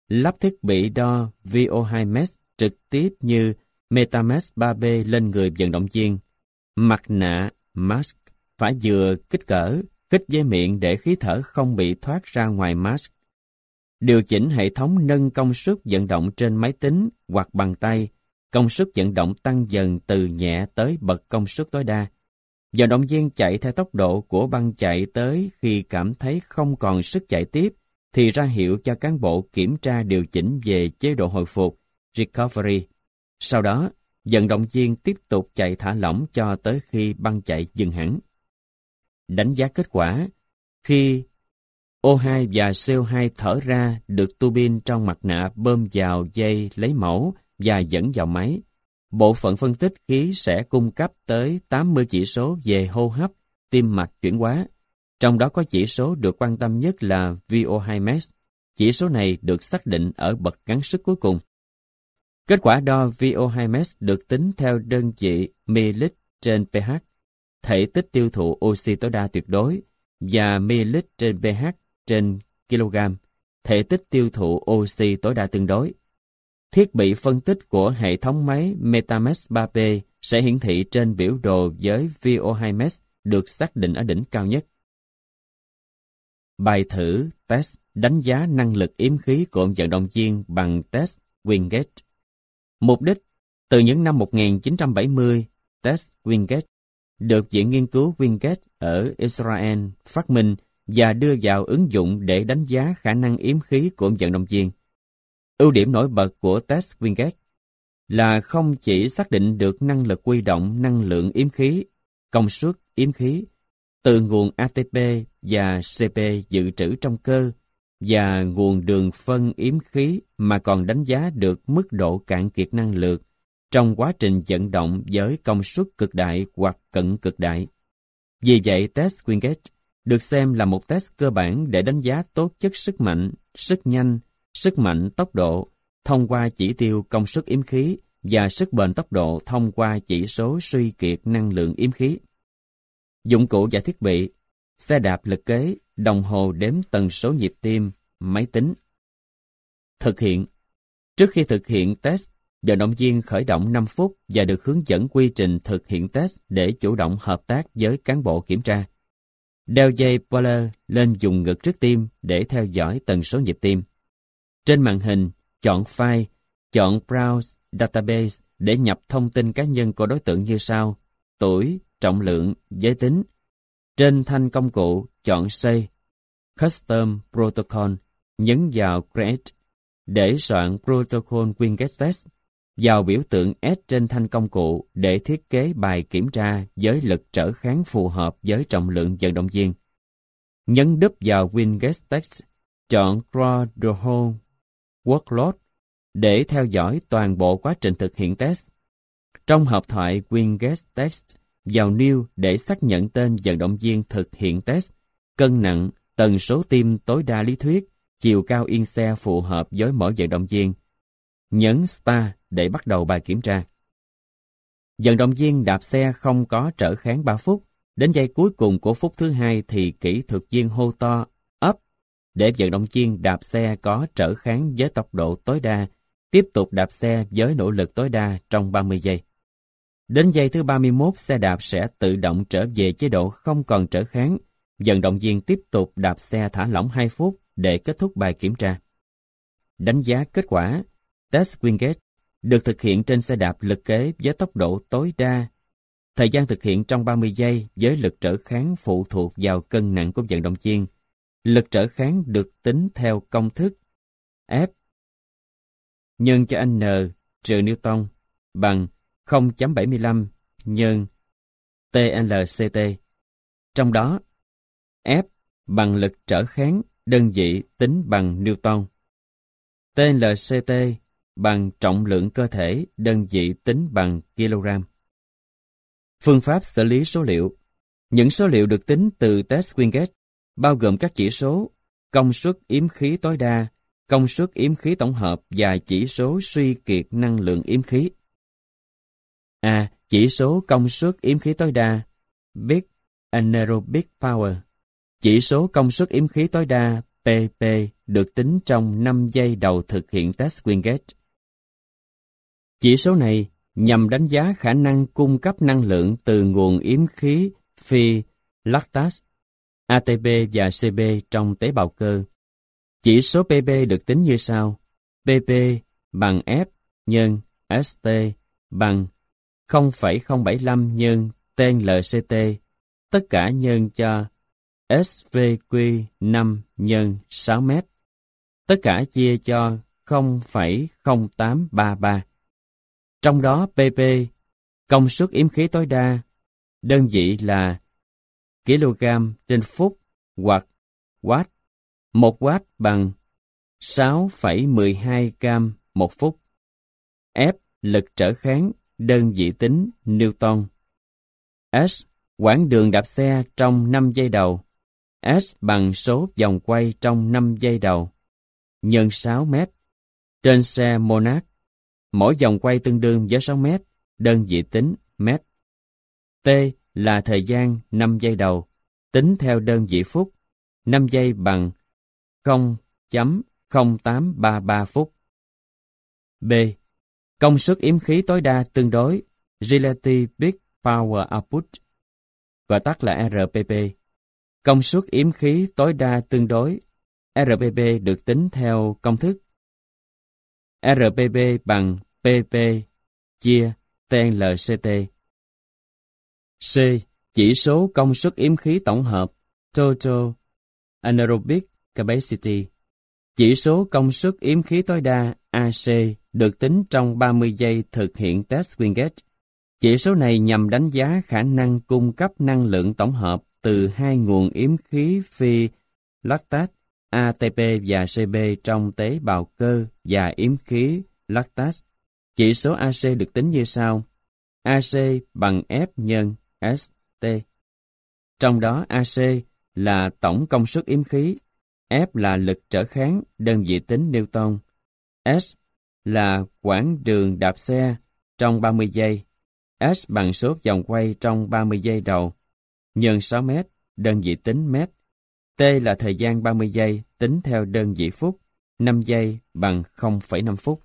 lắp thiết bị đo vê o hai max trực tiếp như MetaMask ba B lên người vận động viên. Mặt nạ mask phải vừa kích cỡ, kích với miệng để khí thở không bị thoát ra ngoài mask. Điều chỉnh hệ thống nâng công suất vận động trên máy tính hoặc bằng tay. Công suất vận động tăng dần từ nhẹ tới bật công suất tối đa. Vận động viên chạy theo tốc độ của băng chạy tới khi cảm thấy không còn sức chạy tiếp, thì ra hiệu cho cán bộ kiểm tra điều chỉnh về chế độ hồi phục, recovery. Sau đó, vận động viên tiếp tục chạy thả lỏng cho tới khi băng chạy dừng hẳn. Đánh giá kết quả. Khi O hai và C O hai thở ra được tua bin trong mặt nạ bơm vào dây lấy mẫu và dẫn vào máy, bộ phận phân tích khí sẽ cung cấp tới tám mươi chỉ số về hô hấp, tim mạch chuyển hóa. Trong đó có chỉ số được quan tâm nhất là vê o hai max. Chỉ số này được xác định ở bậc gắng sức cuối cùng. Kết quả đo vê o hai max được tính theo đơn vị ml trên pH, thể tích tiêu thụ oxy tối đa tuyệt đối, và ml trên pH trên kg, thể tích tiêu thụ oxy tối đa tương đối. Thiết bị phân tích của hệ thống máy MetaMask ba B sẽ hiển thị trên biểu đồ với vê o hai max được xác định ở đỉnh cao nhất. Bài thử test đánh giá năng lực yếm khí của vận động viên bằng test Wingate. Mục đích: từ những năm một nghìn chín trăm bảy mươi, test Wingate được Viện Nghiên cứu Wingate ở Israel phát minh và đưa vào ứng dụng để đánh giá khả năng yếm khí của vận động viên. Ưu điểm nổi bật của test Wingate là không chỉ xác định được năng lực huy động năng lượng yếm khí, công suất yếm khí từ nguồn a tê pê và xê pê dự trữ trong cơ và nguồn đường phân yếm khí, mà còn đánh giá được mức độ cạn kiệt năng lượng trong quá trình vận động với công suất cực đại hoặc cận cực đại. Vì vậy, test Wingate được xem là một test cơ bản để đánh giá tố chất sức mạnh, sức nhanh, sức mạnh tốc độ thông qua chỉ tiêu công suất yếm khí và sức bền tốc độ thông qua chỉ số suy kiệt năng lượng yếm khí. Dụng cụ và thiết bị: xe đạp lực kế, đồng hồ đếm tần số nhịp tim, máy tính. Thực hiện: trước khi thực hiện test, vận động viên khởi động năm phút và được hướng dẫn quy trình thực hiện test để chủ động hợp tác với cán bộ kiểm tra. Đeo dây Polar lên vùng ngực trước tim để theo dõi tần số nhịp tim. Trên màn hình, chọn file, chọn Browse Database để nhập thông tin cá nhân của đối tượng như sau: tuổi, trọng lượng, giới tính. Trên thanh công cụ, chọn Save, Custom Protocol, nhấn vào Create để soạn Protocol Wingate Test. Vào biểu tượng S trên thanh công cụ để thiết kế bài kiểm tra với lực trở kháng phù hợp với trọng lượng vận động viên. Nhấn đúp vào Wingate Test, chọn Draw the Whole Workload để theo dõi toàn bộ quá trình thực hiện test. Trong hộp thoại Wingate Test, vào New để xác nhận tên vận động viên thực hiện test, cân nặng, tần số tim tối đa lý thuyết, chiều cao yên xe phù hợp với mỗi vận động viên. Nhấn Start để bắt đầu bài kiểm tra. Vận động viên đạp xe không có trở kháng ba phút. Đến giây cuối cùng của phút thứ hai thì kỹ thuật viên hô to Up để vận động viên đạp xe có trở kháng với tốc độ tối đa, tiếp tục đạp xe với nỗ lực tối đa trong ba mươi giây. Đến giây thứ ba mươi mốt, xe đạp sẽ tự động trở về chế độ không còn trở kháng. Vận động viên tiếp tục đạp xe thả lỏng hai phút để kết thúc bài kiểm tra. Đánh giá kết quả. Test Wingate được thực hiện trên xe đạp lực kế với tốc độ tối đa. Thời gian thực hiện trong ba mươi giây với lực trở kháng phụ thuộc vào cân nặng của vận động viên. Lực trở kháng được tính theo công thức F nhân cho N trừ Newton bằng không phẩy bảy mươi lăm nhân tê lờ xê tê. Trong đó, F bằng lực trở kháng đơn vị tính bằng Newton. tê lờ xê tê bằng trọng lượng cơ thể đơn vị tính bằng kg. Phương pháp xử lý số liệu. Những số liệu được tính từ test Wingate bao gồm các chỉ số công suất yếm khí tối đa, công suất yếm khí tổng hợp và chỉ số suy kiệt năng lượng yếm khí. A. Chỉ số công suất yếm khí tối đa Peak Anaerobic Power. Chỉ số công suất yếm khí tối đa P P được tính trong năm giây đầu thực hiện test Wingate. Chỉ số này nhằm đánh giá khả năng cung cấp năng lượng từ nguồn yếm khí phi lactase, a tê pê và xê pê trong tế bào cơ. Chỉ số pê pê được tính như sau: pê pê bằng F nhân ét tê bằng không phẩy không bảy lăm nhân ten lờ xê tê, tất cả nhân cho ét vê quy năm nhân sáu mét, tất cả chia cho không phẩy không tám ba ba. Trong đó pê pê, công suất yếm khí tối đa, đơn vị là kg trên phút hoặc watt. Một watt bằng sáu phẩy mười hai gam một phút. F, lực trở kháng, đơn vị tính Newton. S, quãng đường đạp xe trong năm giây đầu. S bằng số vòng quay trong năm giây đầu. Nhân sáu mét. Trên xe Monarch, mỗi vòng quay tương đương với sáu mét, đơn vị tính mét. T là thời gian năm giây đầu, tính theo đơn vị phút. năm giây bằng không phẩy không tám ba ba phút. B. Công suất yếm khí tối đa tương đối, Relative Peak Power Output, gọi tắt là rờ pê pê. Công suất yếm khí tối đa tương đối, rờ pê pê được tính theo công thức rờ pê pê bằng pê pê chia ten lờ xê tê. C. Chỉ số công suất yếm khí tổng hợp, Total Anaerobic Capacity. Chỉ số công suất yếm khí tối đa a xê được tính trong ba mươi giây thực hiện test Wingate. Chỉ số này nhằm đánh giá khả năng cung cấp năng lượng tổng hợp từ hai nguồn yếm khí phi lactate, a tê pê và xê pê trong tế bào cơ và yếm khí lactase. Chỉ số a xê được tính như sau: a xê bằng F nhân ét tê. Trong đó a xê là tổng công suất yếm khí, F là lực trở kháng, đơn vị tính Newton, S là quãng đường đạp xe trong ba mươi giây, S bằng số vòng quay trong ba mươi giây đầu, nhân sáu mét, đơn vị tính mét. T là thời gian ba mươi giây, tính theo đơn vị phút, năm giây bằng không phẩy năm phút.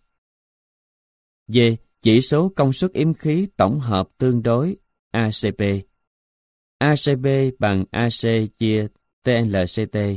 D. Chỉ số công suất yếm khí tổng hợp tương đối, a xê pê. a xê pê bằng a xê chia ten lờ xê tê.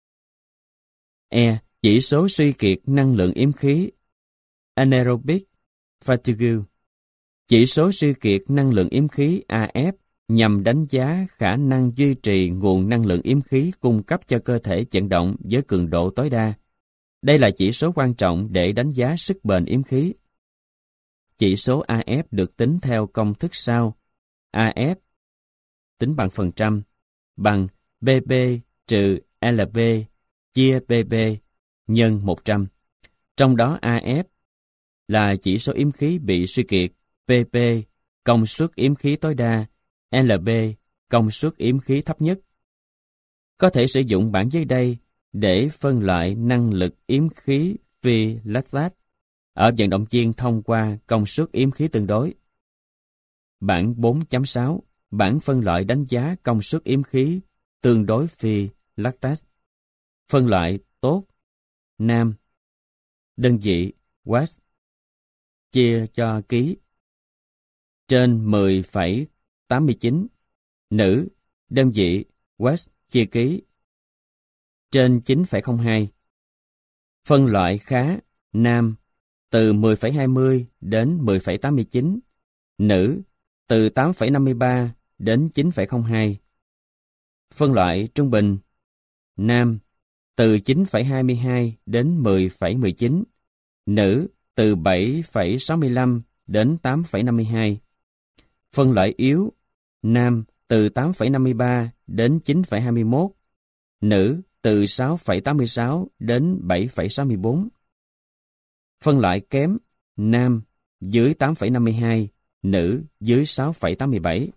E. Chỉ số suy kiệt năng lượng yếm khí, Anaerobic Fatigue. Chỉ số suy kiệt năng lượng yếm khí a ép nhằm đánh giá khả năng duy trì nguồn năng lượng yếm khí cung cấp cho cơ thể vận động với cường độ tối đa. Đây là chỉ số quan trọng để đánh giá sức bền yếm khí. Chỉ số a ép được tính theo công thức sau: a ép tính bằng phần trăm bằng pê pê trừ lờ pê chia pê pê nhân một trăm. Trong đó a ép là chỉ số yếm khí bị suy kiệt, pê pê công suất yếm khí tối đa, lờ pê công suất yếm khí thấp nhất. Có thể sử dụng bảng dưới đây để phân loại năng lực yếm khí phi lactate ở vận động viên thông qua công suất yếm khí tương đối. Bảng bốn chấm sáu, bảng phân loại đánh giá công suất yếm khí tương đối phi lactate. Phân loại tốt, nam, đơn vị watt, chia cho ký, trên mười phẩy tám mươi chín, nữ, đơn vị watt chia ký, trên chín phẩy không hai. Phân loại khá, nam, từ mười phẩy hai mươi đến mười phẩy tám mươi chín, nữ, từ tám phẩy năm mươi ba đến chín phẩy không hai. Phân loại trung bình, nam, từ chín phẩy hai mươi hai đến mười phẩy mười chín, nữ, từ bảy phẩy sáu mươi lăm đến tám phẩy năm mươi hai. Phân loại yếu, nam, từ tám phẩy năm mươi ba đến chín phẩy hai mươi mốt, nữ, từ sáu phẩy tám mươi sáu đến bảy phẩy sáu mươi bốn. Phân loại kém, nam, dưới tám phẩy năm mươi hai, nữ, dưới sáu phẩy tám mươi bảy.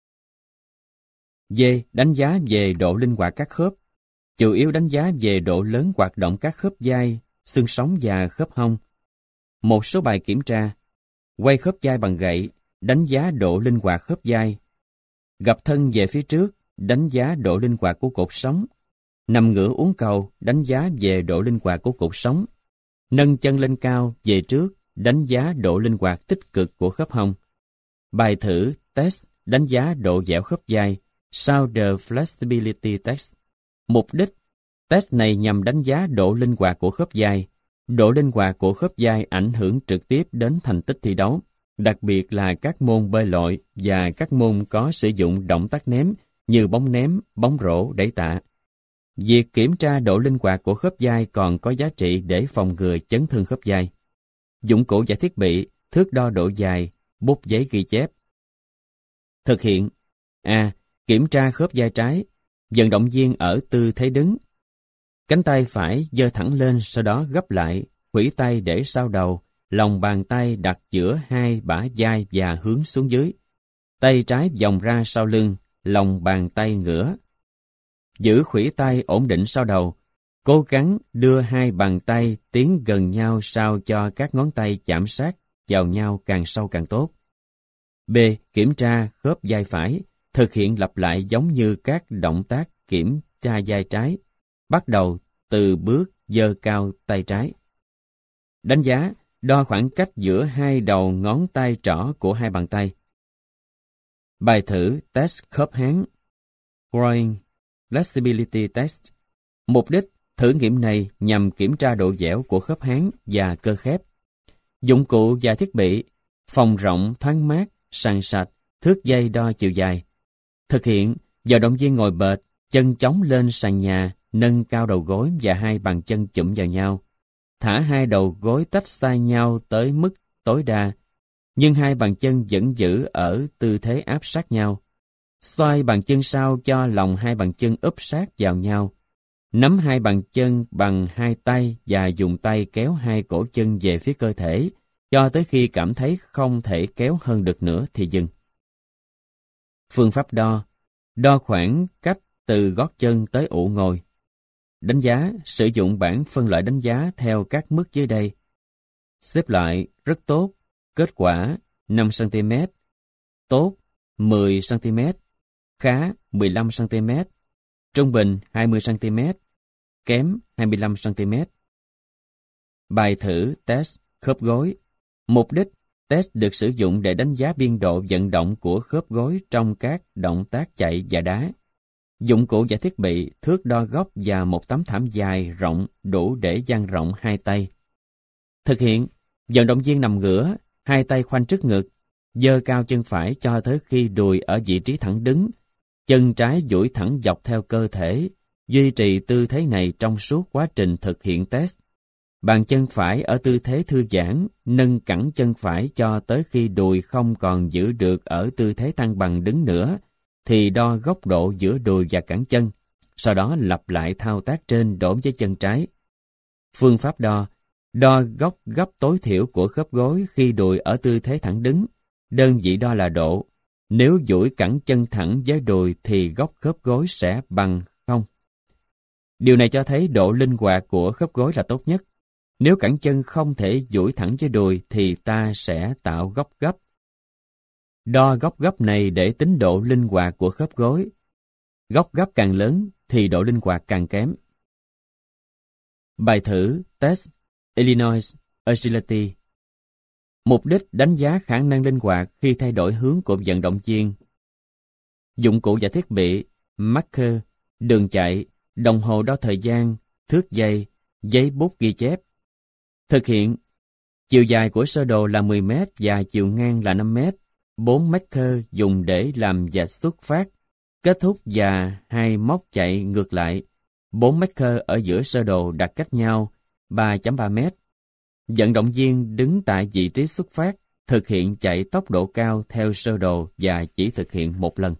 D. Đánh giá về độ linh hoạt các khớp. Chủ yếu đánh giá về độ lớn hoạt động các khớp vai, xương sống và khớp hông. Một số bài kiểm tra: quay khớp vai bằng gậy, đánh giá độ linh hoạt khớp vai; gập thân về phía trước, đánh giá độ linh hoạt của cột sống; Nằm ngửa uốn cầu, đánh giá về độ linh hoạt của cột sống. Nâng chân lên cao, về trước, đánh giá độ linh hoạt tích cực của khớp hông. Bài thử test đánh giá độ dẻo khớp vai, Shoulder Flexibility Test. Mục đích, test này nhằm đánh giá độ linh hoạt của khớp vai. Độ linh hoạt của khớp vai ảnh hưởng trực tiếp đến thành tích thi đấu, đặc biệt là các môn bơi lội và các môn có sử dụng động tác ném như bóng ném, bóng rổ, đẩy tạ. Việc kiểm tra độ linh hoạt của khớp vai còn có giá trị để phòng ngừa chấn thương khớp vai. Dụng cụ và thiết bị, thước đo độ dài, bút giấy ghi chép. Thực hiện: A. Kiểm tra khớp vai trái. Vận động viên ở tư thế đứng. Cánh tay phải giơ thẳng lên, sau đó gấp lại, khuỷu tay để sau đầu, lòng bàn tay đặt giữa hai bả vai và hướng xuống dưới. Tay trái vòng ra sau lưng, lòng bàn tay ngửa. Giữ khuỷu tay ổn định sau đầu. Cố gắng đưa hai bàn tay tiến gần nhau sao cho các ngón tay chạm sát vào nhau càng sâu càng tốt. B. Kiểm tra khớp vai phải. Thực hiện lặp lại giống như các động tác kiểm tra vai trái. Bắt đầu từ bước giơ cao tay trái. Đánh giá, đo khoảng cách giữa hai đầu ngón tay trỏ của hai bàn tay. Bài thử test khớp háng, Groin Flexibility Test. Mục đích, thử nghiệm này nhằm kiểm tra độ dẻo của khớp háng và cơ khép. Dụng cụ và thiết bị, phòng rộng thoáng mát, sàn sạch, thước dây đo chiều dài. Thực hiện, vận động viên ngồi bệt, chân chống lên sàn nhà, nâng cao đầu gối và hai bàn chân chụm vào nhau. Thả hai đầu gối tách xa nhau tới mức tối đa, nhưng hai bàn chân vẫn giữ ở tư thế áp sát nhau. Xoay bàn chân sau cho lòng hai bàn chân úp sát vào nhau. Nắm hai bàn chân bằng hai tay và dùng tay kéo hai cổ chân về phía cơ thể, cho tới khi cảm thấy không thể kéo hơn được nữa thì dừng. Phương pháp đo. Đo khoảng cách từ gót chân tới ụ ngồi. Đánh giá, sử dụng bảng phân loại đánh giá theo các mức dưới đây. Xếp loại, rất tốt, kết quả năm xăng-ti-mét, tốt mười xăng-ti-mét, khá mười lăm xăng-ti-mét, trung bình hai mươi xăng-ti-mét, kém hai mươi lăm xăng-ti-mét. Bài thử test khớp gối. Mục đích, test được sử dụng để đánh giá biên độ vận động của khớp gối trong các động tác chạy và đá. Dụng cụ và thiết bị, thước đo góc và một tấm thảm dài rộng đủ để dang rộng hai tay. Thực hiện, vận động viên nằm ngửa, hai tay khoanh trước ngực, giơ cao chân phải cho tới khi đùi ở vị trí thẳng đứng, chân trái duỗi thẳng dọc theo cơ thể, duy trì tư thế này trong suốt quá trình thực hiện test. Bàn chân phải ở tư thế thư giãn, nâng cẳng chân phải cho tới khi đùi không còn giữ được ở tư thế thăng bằng đứng nữa, thì đo góc độ giữa đùi và cẳng chân, sau đó lặp lại thao tác trên đối với chân trái. Phương pháp đo, đo góc gấp tối thiểu của khớp gối khi đùi ở tư thế thẳng đứng, đơn vị đo là độ. Nếu duỗi cẳng chân thẳng với đùi thì góc khớp gối sẽ bằng không. Điều này cho thấy độ linh hoạt của khớp gối là tốt nhất. Nếu cẳng chân không thể duỗi thẳng với đùi thì ta sẽ tạo góc gấp. Đo góc gấp này để tính độ linh hoạt của khớp gối. Góc gấp càng lớn thì độ linh hoạt càng kém. Bài thử test Illinois Agility. Mục đích đánh giá khả năng linh hoạt khi thay đổi hướng của vận động viên. Dụng cụ và thiết bị, marker, đường chạy, đồng hồ đo thời gian, thước dây, giấy bút ghi chép. Thực hiện, chiều dài của sơ đồ là mười mét và chiều ngang là năm mét. Bốn marker dùng để làm vạch xuất phát, kết thúc và hai móc chạy ngược lại. Bốn marker ở giữa sơ đồ đặt cách nhau ba phẩy ba mét. Vận động viên đứng tại vị trí xuất phát, thực hiện chạy tốc độ cao theo sơ đồ và chỉ thực hiện một lần.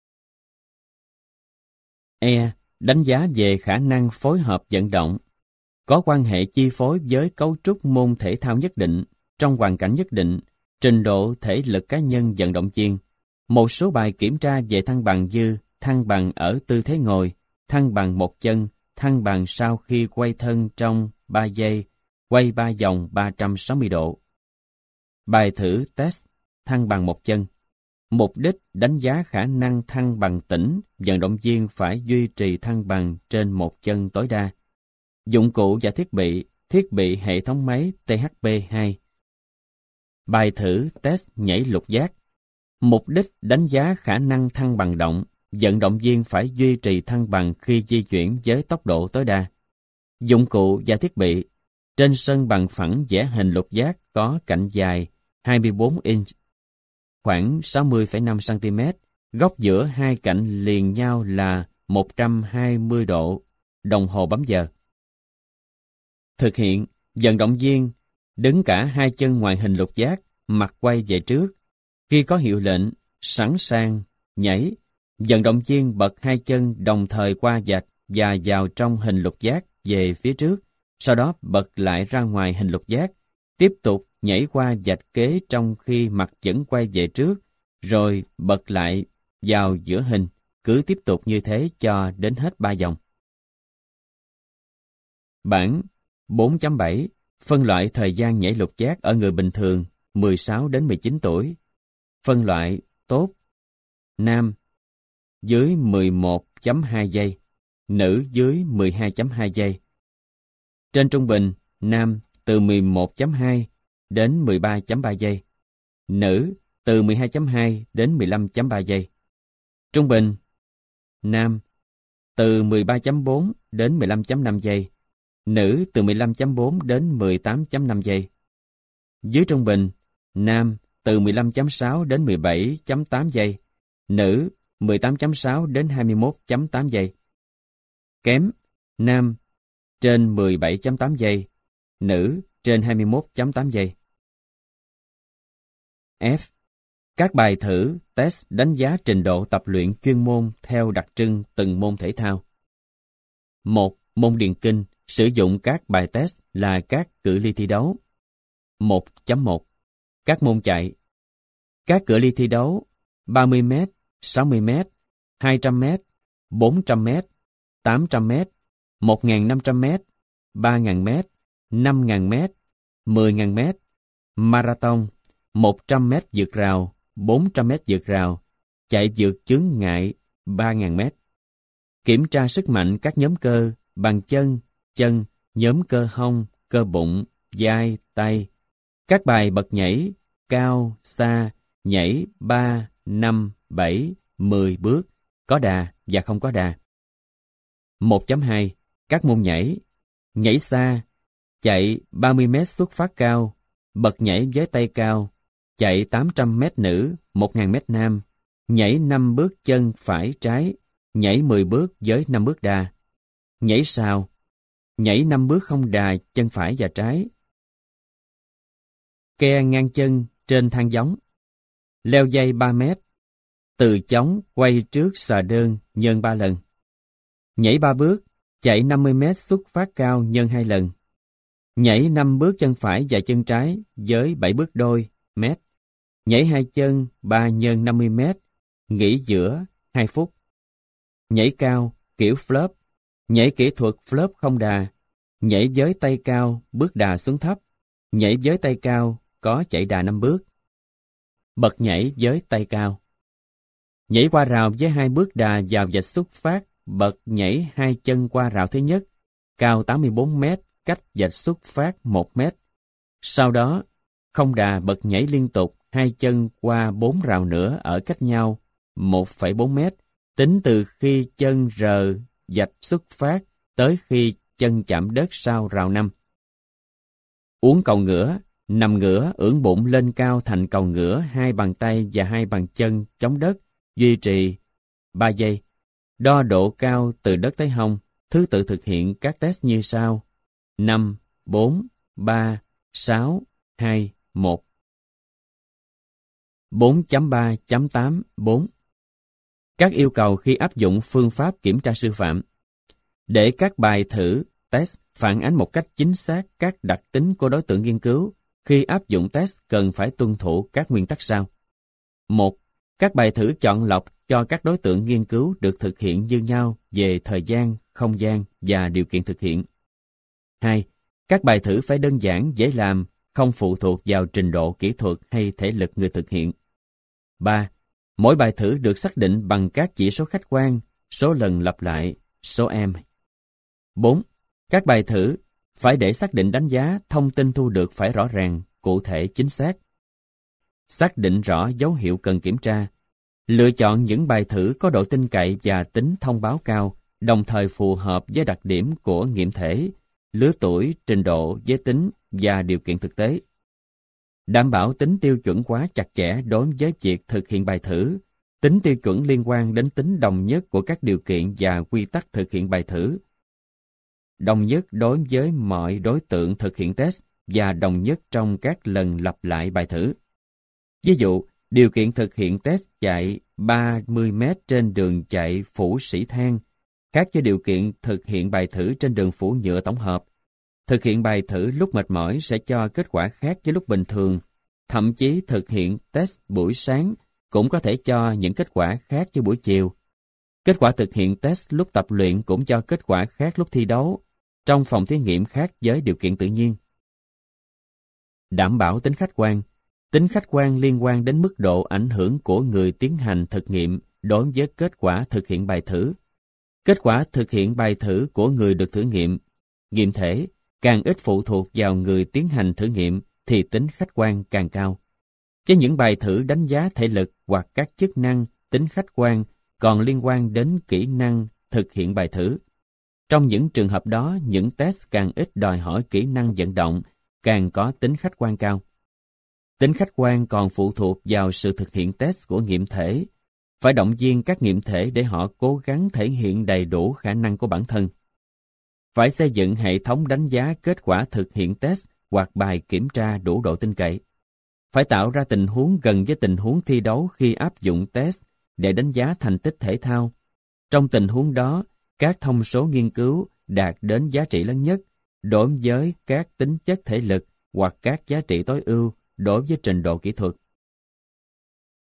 E. Đánh giá về khả năng phối hợp vận động. Có quan hệ chi phối với cấu trúc môn thể thao nhất định, trong hoàn cảnh nhất định, trình độ thể lực cá nhân vận động viên. Một số bài kiểm tra về thăng bằng như thăng bằng ở tư thế ngồi, thăng bằng một chân, thăng bằng sau khi quay thân trong ba giây, quay ba vòng ba trăm sáu mươi độ. Bài thử test thăng bằng một chân. Mục đích đánh giá khả năng thăng bằng tĩnh, vận động viên phải duy trì thăng bằng trên một chân tối đa. Dụng cụ và thiết bị, thiết bị hệ thống máy T H P hai. Bài thử test nhảy lục giác. Mục đích đánh giá khả năng thăng bằng động, vận động viên phải duy trì thăng bằng khi di chuyển với tốc độ tối đa. Dụng cụ và thiết bị. Trên sân bằng phẳng vẽ hình lục giác có cạnh dài hai mươi bốn inch, khoảng sáu mươi phẩy năm xăng ti mét, góc giữa hai cạnh liền nhau là một trăm hai mươi độ, đồng hồ bấm giờ. Thực hiện, vận động viên đứng cả hai chân ngoài hình lục giác, mặt quay về trước. Khi có hiệu lệnh, sẵn sàng, nhảy, vận động viên bật hai chân đồng thời qua vạch và vào trong hình lục giác về phía trước, sau đó bật lại ra ngoài hình lục giác, tiếp tục nhảy qua vạch kế trong khi mặt vẫn quay về trước, rồi bật lại vào giữa hình, cứ tiếp tục như thế cho đến hết ba vòng. Bảng bốn chấm bảy phân loại thời gian nhảy lục giác ở người bình thường mười sáu đến mười chín tuổi. Phân loại tốt: nam dưới mười một chấm hai giây, nữ dưới mười hai chấm hai giây. Trên trung bình, nam từ mười một chấm hai đến mười ba chấm ba giây, nữ từ mười hai chấm hai đến mười lăm chấm ba giây. Trung bình, nam từ mười ba chấm bốn đến mười lăm chấm năm giây, nữ từ mười lăm chấm bốn đến mười tám chấm năm giây. Dưới trung bình, nam từ mười lăm chấm sáu đến mười bảy chấm tám giây, nữ mười tám chấm sáu đến hai mươi mốt chấm tám giây. Kém, nam trên mười bảy chấm tám giây, nữ trên hai mươi mốt chấm tám giây. F. Các bài thử, test đánh giá trình độ tập luyện chuyên môn theo đặc trưng từng môn thể thao. một. Môn điền kinh, sử dụng các bài test là các cự ly thi đấu. một chấm một. Các môn chạy. Các cự ly thi đấu ba mươi mét, sáu mươi mét, hai trăm mét, bốn trăm mét, tám trăm mét, một nghìn năm trăm mét, ba nghìn mét, năm nghìn mét, mười nghìn mét, marathon, một trăm mét vượt rào, bốn trăm mét vượt rào, chạy vượt chướng ngại ba nghìn mét. Kiểm tra sức mạnh các nhóm cơ bằng chân, chân, nhóm cơ hông, cơ bụng, vai, tay. Các bài bật nhảy, cao, xa, nhảy ba, năm, bảy, mười bước, có đà và không có đà. một chấm hai. Các môn nhảy. Nhảy xa, chạy ba mươi mét xuất phát cao, bật nhảy với tay cao, chạy tám trăm mét nữ, một nghìn mét nam, nhảy năm bước chân phải trái, nhảy mười bước với năm bước đà. Nhảy sào, nhảy năm bước không đà chân phải và trái. Ke ngang chân trên thang giống. Leo dây ba mét. Từ chóng quay trước xà đơn nhân ba lần. Nhảy ba bước, chạy năm mươi mét xuất phát cao nhân hai lần. Nhảy năm bước chân phải và chân trái với bảy bước đôi mét. Nhảy hai chân ba nhân năm mươi mét, nghỉ giữa hai phút. Nhảy cao kiểu flop. Nhảy kỹ thuật flop không đà. Nhảy với tay cao, bước đà xuống thấp. Nhảy với tay cao, có chạy đà năm bước. Bật nhảy với tay cao. Nhảy qua rào với hai bước đà vào vạch xuất phát, bật nhảy hai chân qua rào thứ nhất, cao tám mươi bốn mét, cách vạch xuất phát một mét. Sau đó, không đà bật nhảy liên tục hai chân qua bốn rào nữa ở cách nhau một phẩy bốn mét, tính từ khi chân rờ vạch xuất phát tới khi chân chạm đất sau rào năm. Uốn cầu ngửa, nằm ngửa ưỡn bụng lên cao thành cầu ngửa, hai bàn tay và hai bàn chân chống đất, duy trì ba giây. Đo độ cao từ đất tới hông, thứ tự thực hiện các test như sau: năm, bốn, ba, sáu, hai, một. bốn chấm ba chấm tám bốn. Các yêu cầu khi áp dụng phương pháp kiểm tra sư phạm. Để các bài thử, test phản ánh một cách chính xác các đặc tính của đối tượng nghiên cứu, khi áp dụng test cần phải tuân thủ các nguyên tắc sau. một. Các bài thử chọn lọc cho các đối tượng nghiên cứu được thực hiện như nhau về thời gian, không gian và điều kiện thực hiện. hai. Các bài thử phải đơn giản, dễ làm, không phụ thuộc vào trình độ kỹ thuật hay thể lực người thực hiện. ba. Mỗi bài thử được xác định bằng các chỉ số khách quan, số lần lặp lại, số em. bốn. Các bài thử phải để xác định đánh giá, thông tin thu được phải rõ ràng, cụ thể, chính xác. Xác định rõ dấu hiệu cần kiểm tra. Lựa chọn những bài thử có độ tin cậy và tính thông báo cao, đồng thời phù hợp với đặc điểm của nghiệm thể, lứa tuổi, trình độ, giới tính và điều kiện thực tế. Đảm bảo tính tiêu chuẩn hóa chặt chẽ đối với việc thực hiện bài thử, tính tiêu chuẩn liên quan đến tính đồng nhất của các điều kiện và quy tắc thực hiện bài thử. Đồng nhất đối với mọi đối tượng thực hiện test và đồng nhất trong các lần lặp lại bài thử. Ví dụ, điều kiện thực hiện test chạy ba mươi mét trên đường chạy phủ sỉ than, khác với điều kiện thực hiện bài thử trên đường phủ nhựa tổng hợp. Thực hiện bài thử lúc mệt mỏi sẽ cho kết quả khác với lúc bình thường. Thậm chí thực hiện test buổi sáng cũng có thể cho những kết quả khác với buổi chiều. Kết quả thực hiện test lúc tập luyện cũng cho kết quả khác lúc thi đấu, trong phòng thí nghiệm khác với điều kiện tự nhiên. Đảm bảo tính khách quan. Tính khách quan liên quan đến mức độ ảnh hưởng của người tiến hành thực nghiệm đối với kết quả thực hiện bài thử. Kết quả thực hiện bài thử của người được thử nghiệm, nghiệm thể, càng ít phụ thuộc vào người tiến hành thử nghiệm thì tính khách quan càng cao. Với những bài thử đánh giá thể lực hoặc các chức năng, tính khách quan còn liên quan đến kỹ năng thực hiện bài thử. Trong những trường hợp đó, những test càng ít đòi hỏi kỹ năng vận động, càng có tính khách quan cao. Tính khách quan còn phụ thuộc vào sự thực hiện test của nghiệm thể. Phải động viên các nghiệm thể để họ cố gắng thể hiện đầy đủ khả năng của bản thân. Phải xây dựng hệ thống đánh giá kết quả thực hiện test hoặc bài kiểm tra đủ độ tin cậy. Phải tạo ra tình huống gần với tình huống thi đấu khi áp dụng test để đánh giá thành tích thể thao. Trong tình huống đó, các thông số nghiên cứu đạt đến giá trị lớn nhất đối với các tính chất thể lực hoặc các giá trị tối ưu đối với trình độ kỹ thuật.